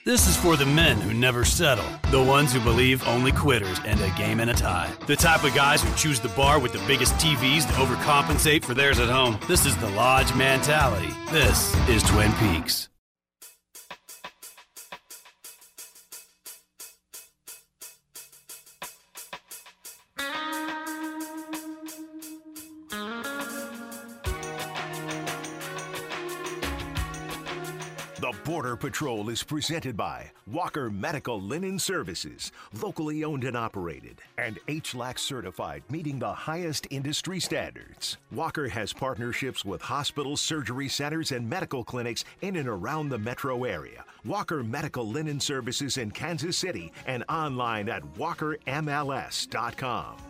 This is for the men who never settle. The ones who believe only quitters end a game in a tie. The type of guys who choose the bar with the biggest TVs to overcompensate for theirs at home. This is the Lodge mentality. This is Twin Peaks. The Border Patrol is presented by Walker Medical Linen Services, locally owned and operated, and HLAC certified, meeting the highest industry standards. Walker has partnerships with hospitals, surgery centers, and medical clinics in and around the metro area. Walker Medical Linen Services in Kansas City and online at walkermls.com.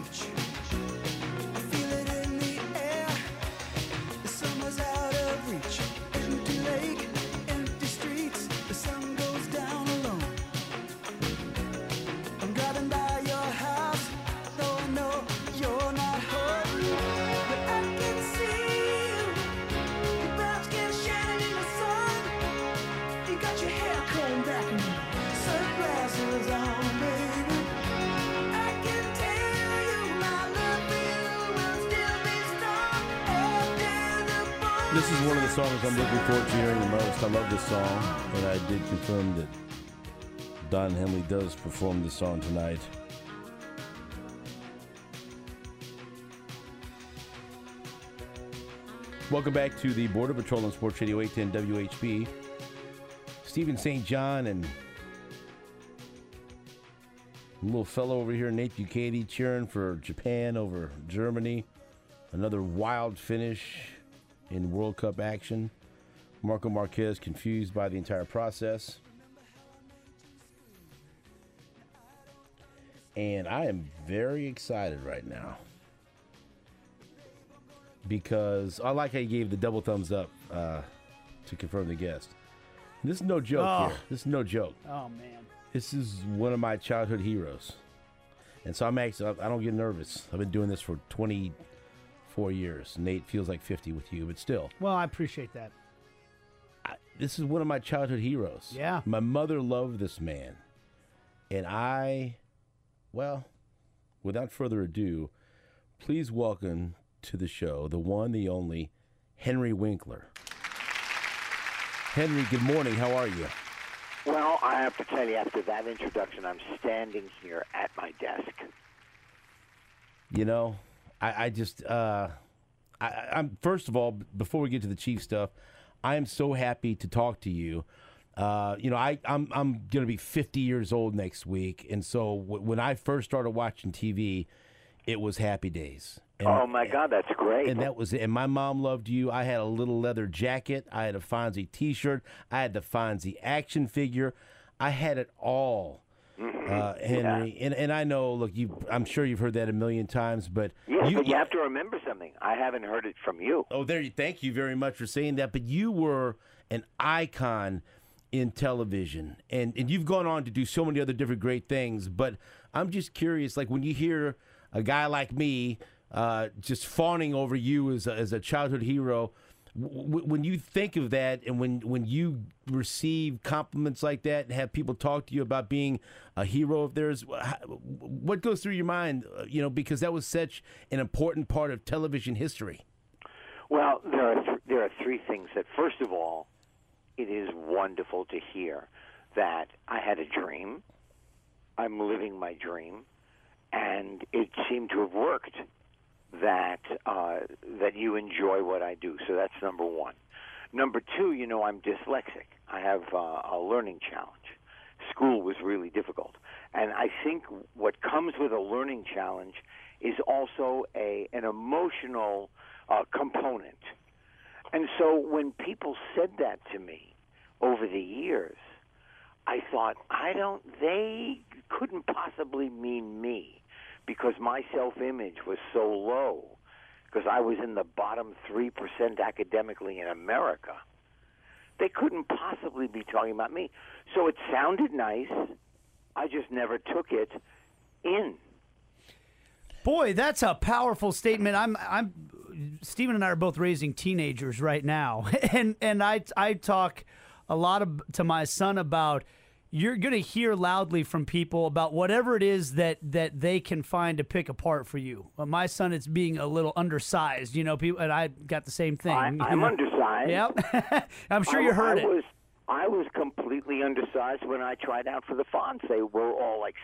This is one of the songs I'm looking forward to hearing the most. I love this song, and I did confirm that Don Henley does perform this song tonight. Welcome back to the Border Patrol on Sports Radio 810 WHB. Stephen St. John and a little fellow over here, Nate Bukaty, cheering for Japan over Germany. Another wild finish in World Cup action. Marco Marquez confused by the entire process. And I am very excited right now because I like how you gave the double thumbs up to confirm the guest. This is no joke here. This is no joke. Oh, man. This is one of my childhood heroes. And so I don't get nervous. I've been doing this for 24 years. Nate feels like 50 with you, but still. Well, I appreciate that. This is one of my childhood heroes. Yeah. My mother loved this man. And without further ado, please welcome to the show the one, the only, Henry Winkler. Henry, good morning. How are you? Well, I have to tell you, after that introduction, I'm standing here at my desk. You know, I'm first of all, before we get to the Chief stuff, I am so happy to talk to you. I'm going to be 50 years old next week, and so when I first started watching TV, it was Happy Days. And, oh my God, that's great! And that was it. And my mom loved you. I had a little leather jacket. I had a Fonzie T-shirt. I had the Fonzie action figure. I had it all. Henry, yeah. and I know. Look, I'm sure you've heard that a million times, but yes, but you have to remember something. I haven't heard it from you. Oh, thank you very much for saying that. But you were an icon in television, and you've gone on to do so many other different great things. But I'm just curious, like when you hear a guy like me just fawning over you as a childhood hero. When you think of that, and when you receive compliments like that, and have people talk to you about being a hero of theirs, what goes through your mind? Because that was such an important part of television history. Well, there are three things. That first of all, it is wonderful to hear that I had a dream. I'm living my dream, and it seemed to have worked. That you enjoy what I do. So that's number one. Number two, I'm dyslexic. I have a learning challenge. School was really difficult. And I think what comes with a learning challenge is also an emotional component. And so when people said that to me over the years, I thought, they couldn't possibly mean me. Because my self-image was so low, because I was in the bottom 3% academically in America, they couldn't possibly be talking about me. So it sounded nice. I just never took it in. Boy, that's a powerful statement. Stephen and I are both raising teenagers right now, and I talk a lot to my son about you're going to hear loudly from people about whatever it is that they can find to pick apart for you. My son, it's being a little undersized, people, and I got the same thing. I'm undersized. Yep. I'm sure you heard it. I was completely undersized when I tried out for the Fonz. They were all like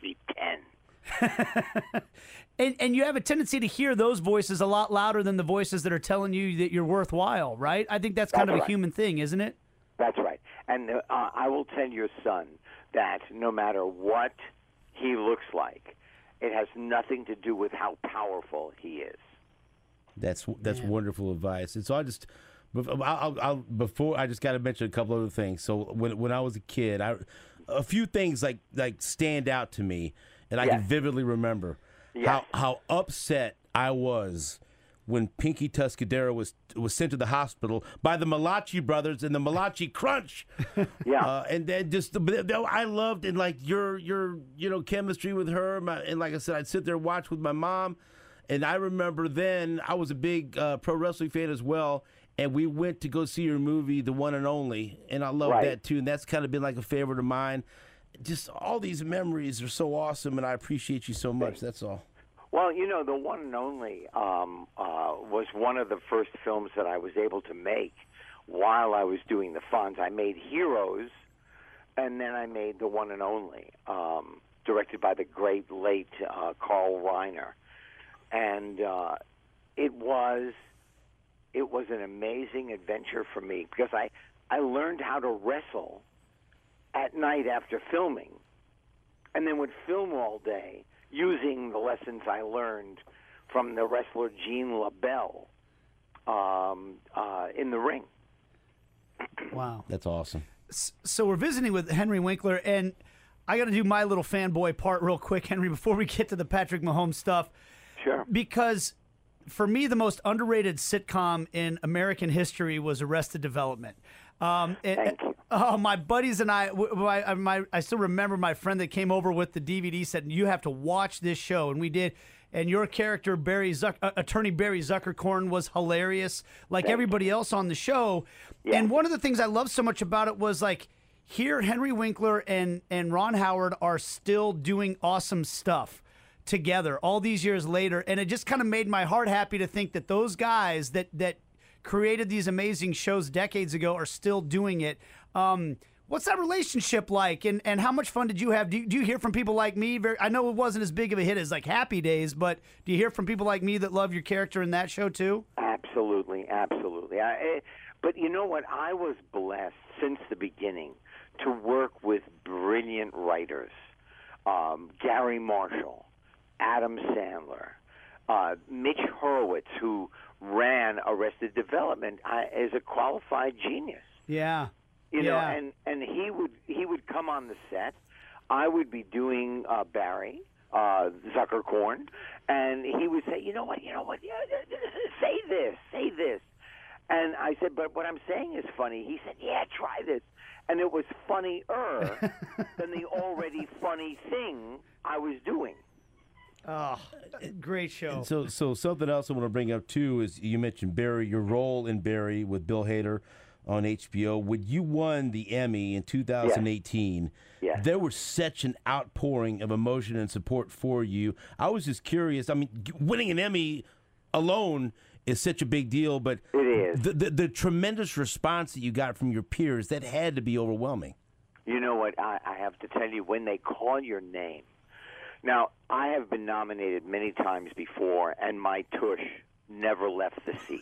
6'10". And you have a tendency to hear those voices a lot louder than the voices that are telling you that you're worthwhile, right? I think that's kind of a human thing, isn't it? That's right. And I will tell your son that no matter what he looks like, it has nothing to do with how powerful he is. That's wonderful advice. And so before I just got to mention a couple other things. So when I was a kid, a few things like stand out to me, and I can vividly remember how upset I was when Pinky Tuscadero was sent to the hospital by the Malachi brothers and the Malachi Crunch. And then I loved and like your chemistry with her, and like I said, I'd sit there and watch with my mom, and I remember then I was a big pro wrestling fan as well. And we went to go see your movie, The One and Only, and I love that too. And that's kind of been like a favorite of mine. Just all these memories are so awesome, and I appreciate you so much. That's all. Well, The One and Only was one of the first films that I was able to make while I was doing the Fonz. I made Heroes, and then I made The One and Only, directed by the great late Carl Reiner. And it was an amazing adventure for me because I learned how to wrestle at night after filming, and then would film all day using the lessons I learned from the wrestler Gene LaBelle in the ring. Wow. That's awesome. So we're visiting with Henry Winkler, and I got to do my little fanboy part real quick, Henry, before we get to the Patrick Mahomes stuff. Sure. Because for me, the most underrated sitcom in American history was Arrested Development. Thank you. Oh, my buddies and I still remember my friend that came over with the DVD said, you have to watch this show. And we did. And your character, Attorney Barry Zuckerkorn, was hilarious, like everybody else on the show. Yeah. And one of the things I loved so much about it was, like, here Henry Winkler and Ron Howard are still doing awesome stuff together all these years later. And it just kind of made my heart happy to think that those guys that created these amazing shows decades ago are still doing it. What's that relationship like, and how much fun did you have? Do you hear from people like me? I know it wasn't as big of a hit as like Happy Days, but do you hear from people like me that love your character in that show too? Absolutely. But you know what? I was blessed since the beginning to work with brilliant writers. Gary Marshall, Adam Sandler, Mitch Hurwitz, who ran Arrested Development, is a qualified genius. Yeah. You know, and he would come on the set. I would be doing Barry Zuckerkorn, and he would say, you know what, say this. And I said, but what I'm saying is funny. He said, yeah, try this. And it was funnier than the already funny thing I was doing. Oh, great show. So something else I want to bring up, too, is you mentioned Barry, your role in Barry with Bill Hader on HBO. When you won the Emmy in 2018, there was such an outpouring of emotion and support for you. I was just curious. I mean, winning an Emmy alone is such a big deal, but it is. The tremendous response that you got from your peers, that had to be overwhelming. You know what? I have to tell you, when they call your name. Now, I have been nominated many times before, and my tush never left the seat.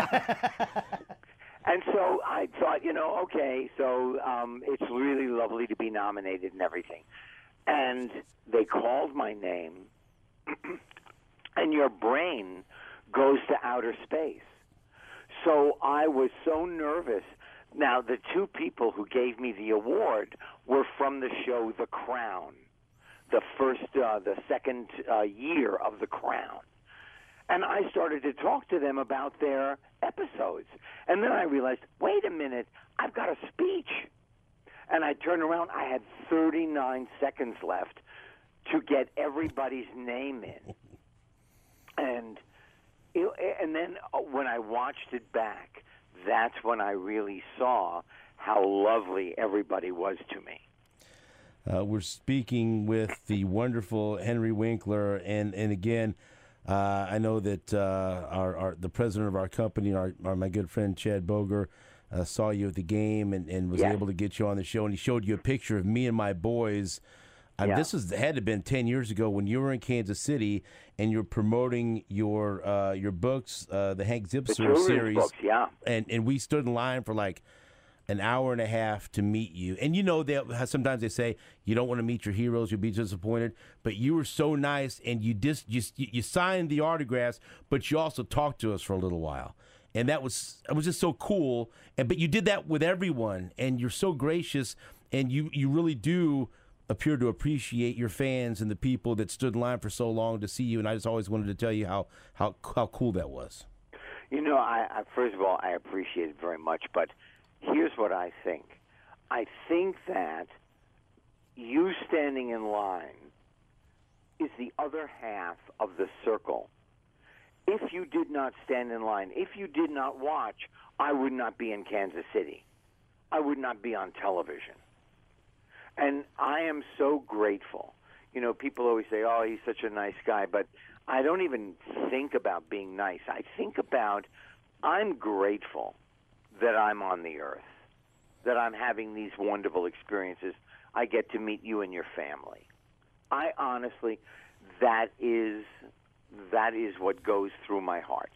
And so I thought, okay, so it's really lovely to be nominated and everything. And they called my name, and your brain goes to outer space. So I was so nervous. Now, the two people who gave me the award were from the show The Crown, the second year of The Crown. And I started to talk to them about their episodes. And then I realized, wait a minute, I've got a speech. And I turned around, I had 39 seconds left to get everybody's name in. And then when I watched it back, that's when I really saw how lovely everybody was to me. We're speaking with the wonderful Henry Winkler, and again, I know that the president of our company, my good friend Chad Boger, saw you at the game and was able to get you on the show, and he showed you a picture of me and my boys. This had to have been 10 years ago when you were in Kansas City and you're promoting your books, the Hank Zipser series. Books, yeah. And we stood in line for like an hour and a half to meet you. And you know that sometimes they say you don't want to meet your heroes, you'll be disappointed. But you were so nice, and you signed the autographs, but you also talked to us for a little while. And it was just so cool. But you did that with everyone, and you're so gracious, and you really do appear to appreciate your fans and the people that stood in line for so long to see you. And I just always wanted to tell you how cool that was. You know, I first of all, I appreciate it very much, but here's what I think. I think that you standing in line is the other half of the circle. If you did not stand in line, if you did not watch, I would not be in Kansas City. I would not be on television. And I am so grateful. You know, people always say, oh, he's such a nice guy, but I don't even think about being nice. I think about I'm grateful that I'm on the earth, that I'm having these wonderful experiences. I get to meet you and your family. I honestly, that is what goes through my heart.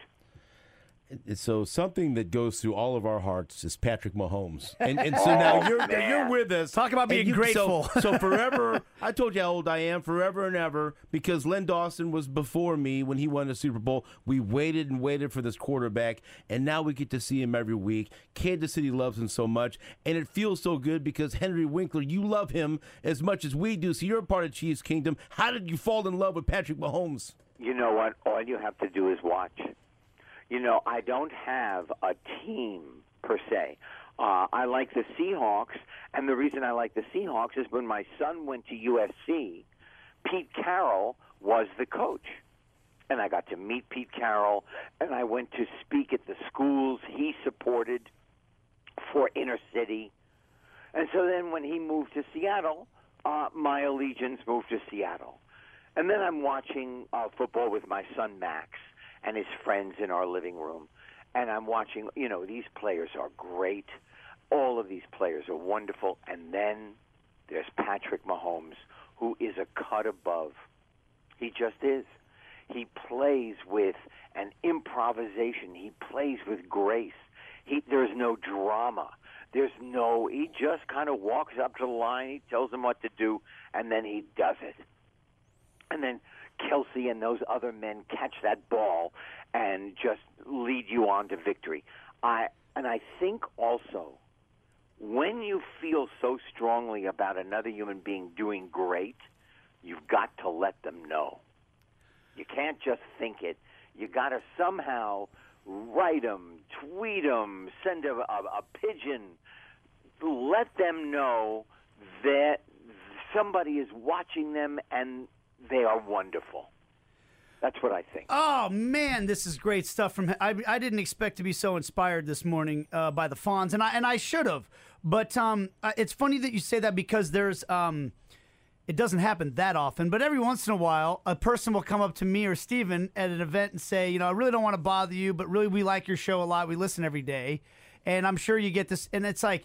So something that goes through all of our hearts is Patrick Mahomes. And so now you're with us. Talk about being grateful. So forever, I told you how old I am, forever and ever, because Len Dawson was before me when he won the Super Bowl. We waited and waited for this quarterback, and now we get to see him every week. Kansas City loves him so much, and it feels so good because Henry Winkler, you love him as much as we do, so you're a part of Chiefs Kingdom. How did you fall in love with Patrick Mahomes? You know what? All you have to do is watch. You know, I don't have a team per se. I like the Seahawks, and the reason I like the Seahawks is when my son went to USC, Pete Carroll was the coach. And I got to meet Pete Carroll, and I went to speak at the schools he supported for inner city. And so then when he moved to Seattle, my allegiance moved to Seattle. And then I'm watching football with my son Max and his friends in our living room. And I'm watching, you know, these players are great. All of these players are wonderful. And then there's Patrick Mahomes, who is a cut above. He just is. He plays with an improvisation. He plays with grace. There's no drama. He just kind of walks up to the line. He tells them what to do, and then he does it. And then Kelsey and those other men catch that ball and just lead you on to victory. I think also when you feel so strongly about another human being doing great, you've got to let them know. You can't just think it. You got to somehow write them, tweet them, send a pigeon. Let them know that somebody is watching them and they are wonderful. That's what I think. Oh, man, this is great stuff. I didn't expect to be so inspired this morning by the Fonz, and I should have. But it's funny that you say that because there's it doesn't happen that often, but every once in a while, a person will come up to me or Steven at an event and say, you know, I really don't want to bother you, but really we like your show a lot. We listen every day. And I'm sure you get this. And it's like,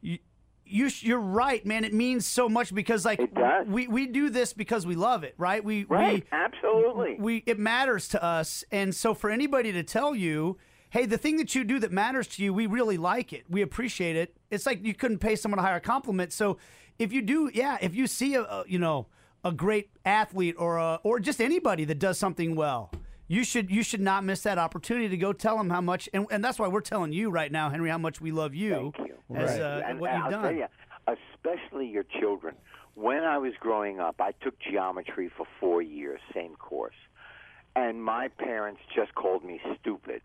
you're right, man. It means so much because, like, it does. We do this because we love it, right? Absolutely. It matters to us. And so for anybody to tell you, hey, the thing that you do that matters to you, we really like it. We appreciate it. It's like you couldn't pay someone a higher compliment. So if you do, if you see a great athlete or just anybody that does something well, you should not miss that opportunity to go tell them how much, and that's why we're telling you right now, Henry, how much we love you. Thank you. As what you've I'll done. tell you, especially your children. When I was growing up, I took geometry for 4 years, same course, and my parents just called me stupid.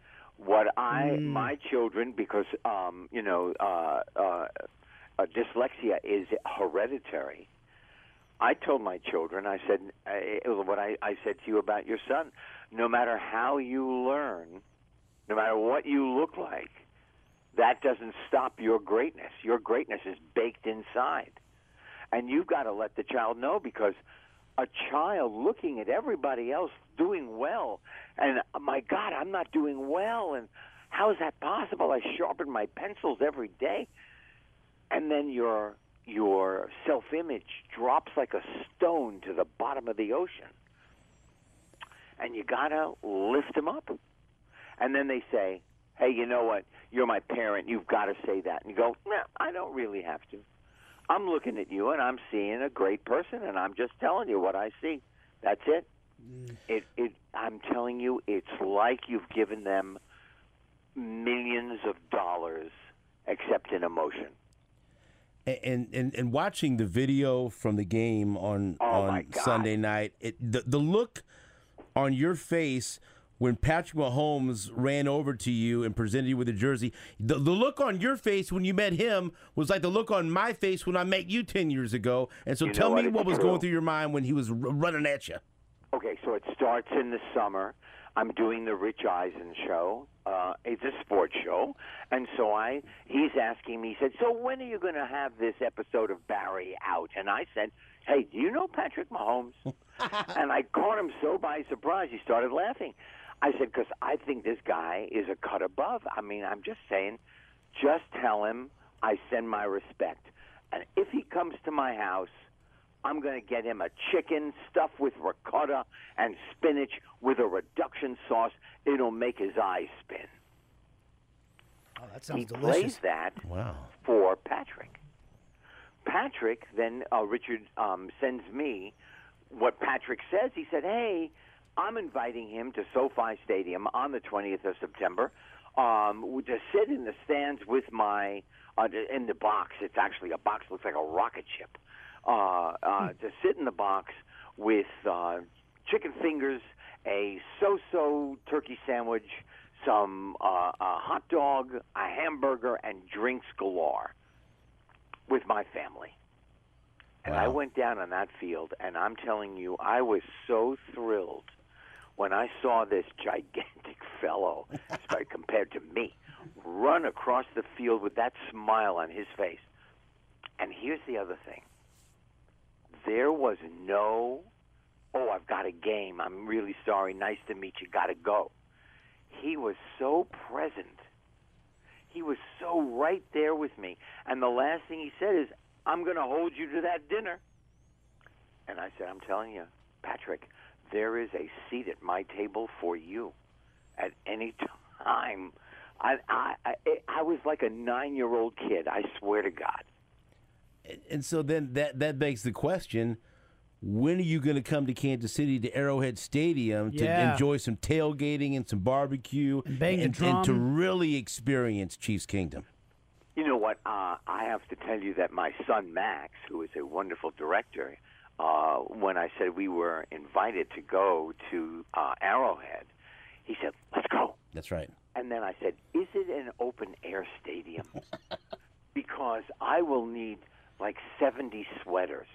My children, because dyslexia is hereditary. I told my children, I said, what I said to you about your son, no matter how you learn, no matter what you look like, that doesn't stop your greatness. Your greatness is baked inside. And you've got to let the child know, because a child looking at everybody else doing well, and my God, I'm not doing well, and how is that possible? I sharpen my pencils every day. And then your self-image drops like a stone to the bottom of the ocean. And you got to lift them up. And then they say, hey, you know what? You're my parent. You've got to say that. And you go, no, I don't really have to. I'm looking at you, and I'm seeing a great person, and I'm just telling you what I see. That's it. I'm telling you, it's like you've given them millions of dollars, except in emotion. And watching the video from the game on Sunday night, the look on your face when Patrick Mahomes ran over to you and presented you with a jersey, the look on your face when you met him was like the look on my face when I met you 10 years ago. And so tell me what was going through your mind when he was running at you. Okay, so it starts in the summer. I'm doing the Rich Eisen show. It's a sports show. And so he's asking me, he said, so when are you going to have this episode of Barry out? And I said, hey, do you know Patrick Mahomes? And I caught him so by surprise, he started laughing. I said, because I think this guy is a cut above. I mean, I'm just saying, just tell him I send my respect. And if he comes to my house, I'm going to get him a chicken stuffed with ricotta and spinach with a reduction sauce. It'll make his eyes spin. Oh, that sounds delicious. He plays that for Patrick. Patrick, then Richard sends me what Patrick says. He said, hey, I'm inviting him to SoFi Stadium on the 20th of September to sit in the stands with my in the box. It's actually a box, looks like a rocket ship. To sit in the box with chicken fingers, a so-so turkey sandwich, some a hot dog, a hamburger, and drinks galore with my family. And I went down on that field, and I'm telling you, I was so thrilled when I saw this gigantic fellow, compared to me, run across the field with that smile on his face. And here's the other thing. There was no, oh, I've got a game. I'm really sorry. Nice to meet you. Got to go. He was so present. He was so right there with me. And the last thing he said is, I'm going to hold you to that dinner. And I said, I'm telling you, Patrick, there is a seat at my table for you at any time. I was like a 9-year-old kid, I swear to God. And so then that begs the question, when are you going to come to Kansas City to Arrowhead Stadium to enjoy some tailgating and some barbecue and to really experience Chiefs Kingdom? You know what? I have to tell you that my son Max, who is a wonderful director, when I said we were invited to go to Arrowhead, he said, let's go. That's right. And then I said, is it an open-air stadium? Because I will need like 70 sweaters.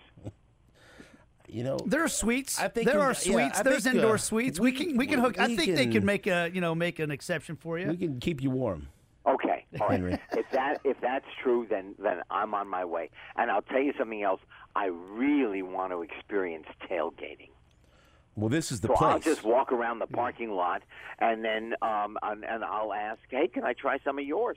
You know, there are suites. There are suites. There's indoor suites. We can hook. I think they can make an exception for you. We can keep you warm. Okay, all right. Henry. If that's true, then I'm on my way. And I'll tell you something else. I really want to experience tailgating. Well, this is the place. I'll just walk around the parking lot, and then and I'll ask, hey, can I try some of yours?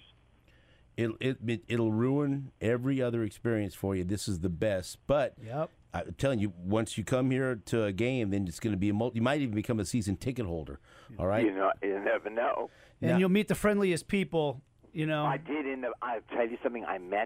It'll ruin every other experience for you. This is the best. But I'm telling you, once you come here to a game, then it's going to be you might even become a season ticket holder. All right, you never know. And you'll meet the friendliest people. You know, I did. I'll tell you something. I met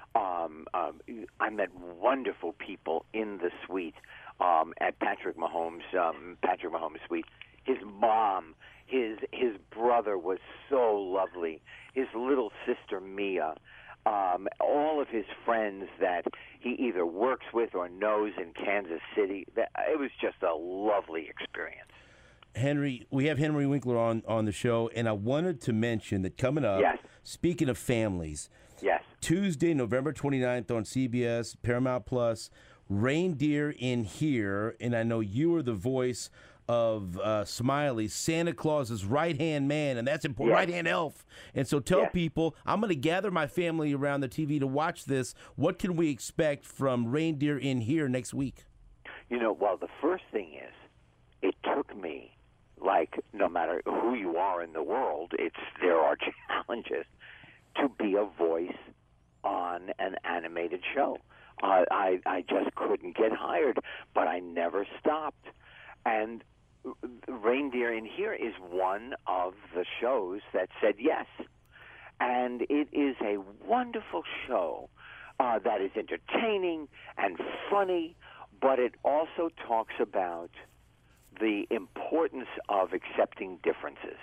wonderful people in the suite at Patrick Mahomes' suite. His mom, his brother was so lovely. His little sister Mia, all of his friends that he either works with or knows in Kansas City. It was just a lovely experience. Henry, we have Henry Winkler on the show, and I wanted to mention that coming up, speaking of families, Tuesday, November 29th on CBS, Paramount Plus, Reindeer in Here, and I know you are the voice of Smiley, Santa Claus's right-hand man, and that's important, right-hand elf. And so tell people, I'm going to gather my family around the TV to watch this. What can we expect from Reindeer in Here next week? Well, the first thing is, it took me, like, no matter who you are in the world, there are challenges to be a voice on an animated show. I just couldn't get hired, but I never stopped. And Reindeer in Here is one of the shows that said yes. And it is a wonderful show that is entertaining and funny, but it also talks about the importance of accepting differences.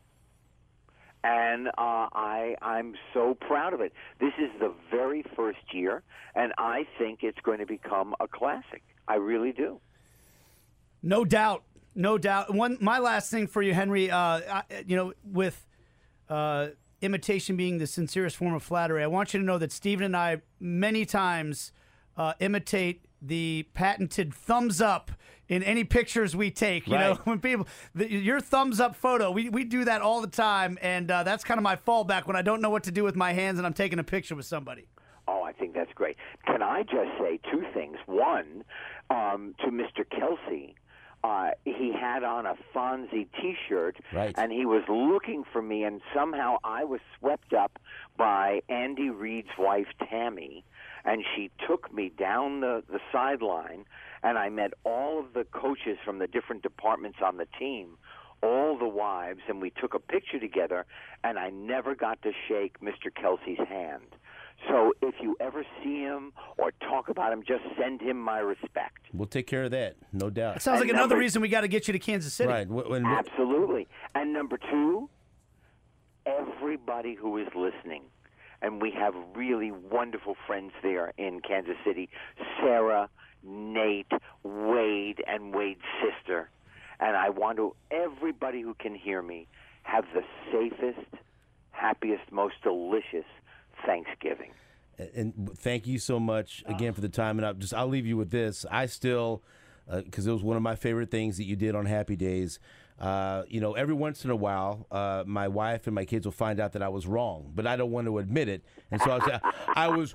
And I'm so proud of it. This is the very first year, and I think it's going to become a classic. I really do. No doubt. No doubt. My last thing for you, Henry, with imitation being the sincerest form of flattery, I want you to know that Stephen and I many times imitate the patented thumbs up in any pictures we take. You know, when people, your thumbs up photo, we do that all the time, and that's kind of my fallback when I don't know what to do with my hands and I'm taking a picture with somebody. Oh, I think that's great. Can I just say two things? One, to Mr. Kelsey, he had on a Fonzie T-shirt, and he was looking for me, and somehow I was swept up by Andy Reid's wife, Tammy, and she took me down the sideline, and I met all of the coaches from the different departments on the team, all the wives, and we took a picture together, and I never got to shake Mr. Kelsey's hand. So if you ever see him or talk about him, just send him my respect. We'll take care of that, no doubt. It sounds like another reason we got to get you to Kansas City. Right. Absolutely. And number two, everybody who is listening, and we have really wonderful friends there in Kansas City, Sarah, Nate, Wade, and Wade's sister. And I want to, everybody who can hear me, have the safest, happiest, most delicious Thanksgiving. And thank you so much again for the time. And I'll leave you with this. I still, because it was one of my favorite things that you did on Happy Days. Every once in a while, my wife and my kids will find out that I was wrong, but I don't want to admit it. And so I was.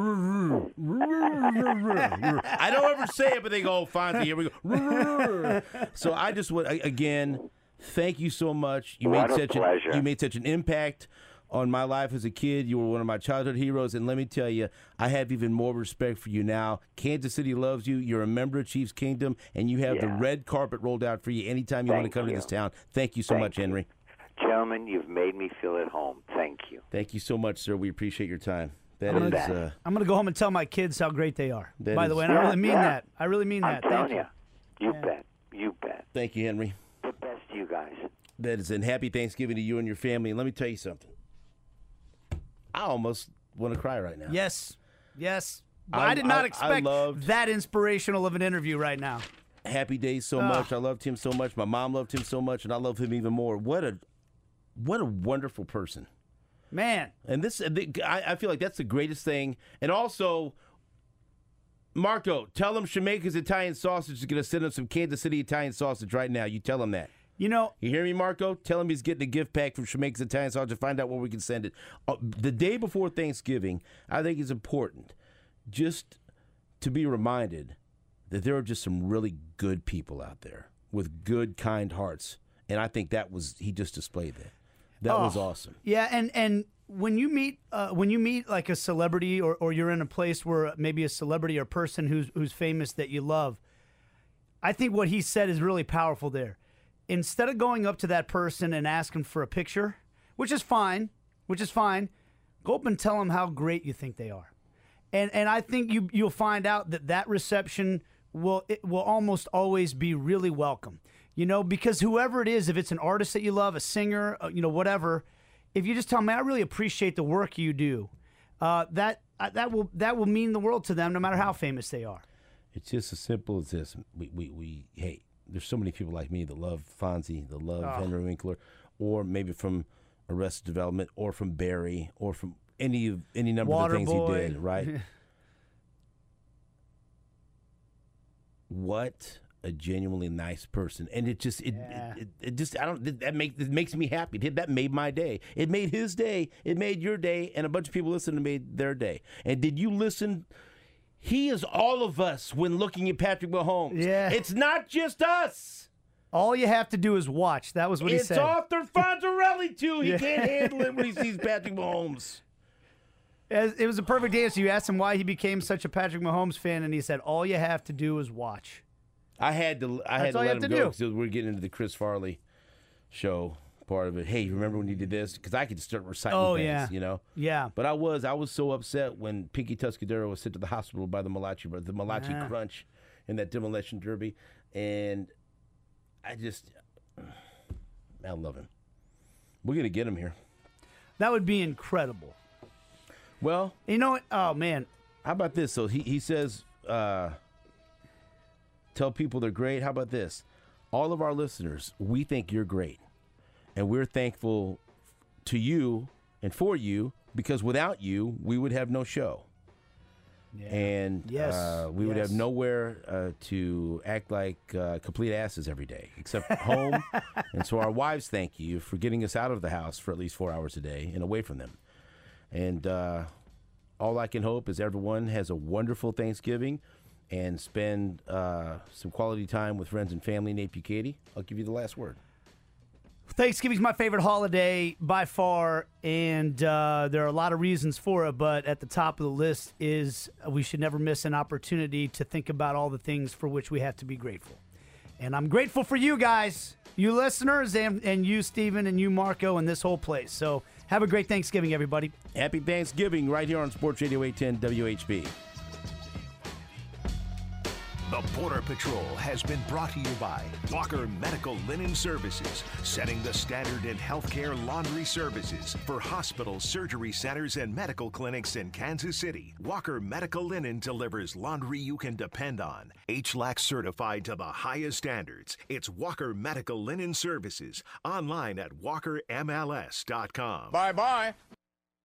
I don't ever say it, but they go, Fonzie, here we go. So I just want, again, thank you so much. You made such an impact on my life as a kid. You were one of my childhood heroes, and let me tell you, I have even more respect for you now. Kansas City loves you. You're a member of Chiefs Kingdom, and you have the red carpet rolled out for you anytime you want to come to this town. Thank you so much, Henry. Gentlemen, you've made me feel at home. Thank you. Thank you so much, sir. We appreciate your time. I'm going to go home and tell my kids how great they are. By the way, and I really mean that. I really mean that. Thank you. You bet. You bet. Thank you, Henry. The best to you guys. That is, and happy Thanksgiving to you and your family. And let me tell you something. I almost want to cry right now. Yes. I did not expect that inspirational of an interview right now. Happy Days so much. I loved him so much. My mom loved him so much, and I love him even more. What a wonderful person. Man. And I feel like that's the greatest thing. And also, Marco, tell him Shemeka's Italian Sausage is going to send him some Kansas City Italian sausage right now. You tell him that. You hear me, Marco? Tell him he's getting a gift pack from Shemeka's Italian Sausage to find out where we can send it. The day before Thanksgiving, I think it's important just to be reminded that there are just some really good people out there with good, kind hearts. And I think he just displayed that. That was awesome. Yeah, and when you meet like a celebrity or you're in a place where maybe a celebrity or person who's famous that you love, I think what he said is really powerful there. Instead of going up to that person and asking for a picture, which is fine, go up and tell them how great you think they are. And I think you'll find out that reception will almost always be really welcome. Because whoever it is, if it's an artist that you love, a singer, whatever, if you just tell them, man, I really appreciate the work you do, that will mean the world to them no matter how famous they are. It's just as simple as this. Hey, there's so many people like me that love Fonzie, that love Henry Winkler, or maybe from Arrested Development, or from Barry, or from any number of the things he did, right? What a genuinely nice person, and it just makes me happy. That made my day. It made his day. It made your day, and a bunch of people listening made their day. And did you listen? He is all of us when looking at Patrick Mahomes. Yeah, it's not just us. All you have to do is watch. That was what he said. It's Arthur Fonzarelli too. He can't handle it when he sees Patrick Mahomes. It was a perfect answer. You asked him why he became such a Patrick Mahomes fan, and he said, all you have to do is watch. I had to let him go because we're getting into the Chris Farley show part of it. Hey, remember when you did this? Because I could start reciting things, you know? Yeah. But I was so upset when Pinky Tuscadero was sent to the hospital by the Malachi Crunch in that demolition derby. And I love him. We're going to get him here. That would be incredible. Well, you know what? Oh, man. How about this? So he says, tell people they're great. How about this? All of our listeners, we think you're great. And we're thankful to you and for you because without you, we would have no show. Yeah. And we would have nowhere to act like complete asses every day except home. And so our wives thank you for getting us out of the house for at least 4 hours a day and away from them. And all I can hope is everyone has a wonderful Thanksgiving and spend some quality time with friends and family. Nate Bukaty, I'll give you the last word. Thanksgiving's my favorite holiday by far, and there are a lot of reasons for it, but at the top of the list is we should never miss an opportunity to think about all the things for which we have to be grateful. And I'm grateful for you guys, you listeners, and you, Steven, and you, Marco, and this whole place. So have a great Thanksgiving, everybody. Happy Thanksgiving right here on Sports Radio 810 WHB. The Border Patrol has been brought to you by Walker Medical Linen Services, setting the standard in healthcare laundry services for hospitals, surgery centers, and medical clinics in Kansas City. Walker Medical Linen delivers laundry you can depend on. HLAC certified to the highest standards. It's Walker Medical Linen Services. Online at walkermls.com. Bye-bye.